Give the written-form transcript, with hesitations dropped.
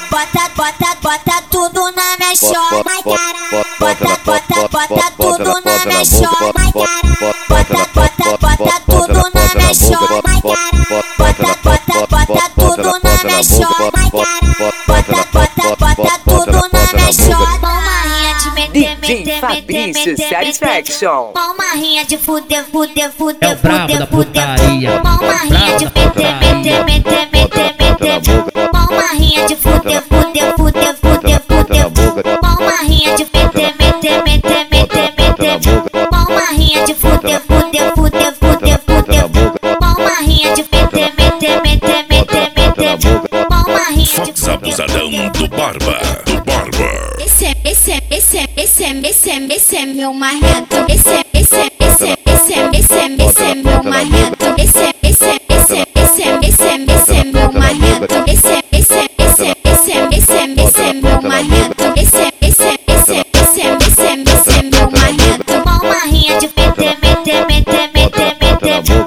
bota tudo na minha chota, vai caralho. Bota tudo na minha chota, vai caralho. Bota tudo na minha chota, vai caralho. Bota tudo na minha chota, vai caralho. Bota tudo na minha chota. Marrinha de DJ Fabrício Satisfaction. Marrinha de fuder. É o brabo da putaria. Marrinha de meter. Marrinha de fuder. Marrinha de meter. Marrinha de fuder. Marrinha de meter. Fox abusadão do Barba. Esse é meu marrento. Esse é meu marrento. Esse é meu marrento. Esse é meu marrento. Esse é meu marrento. Marrinha de meter.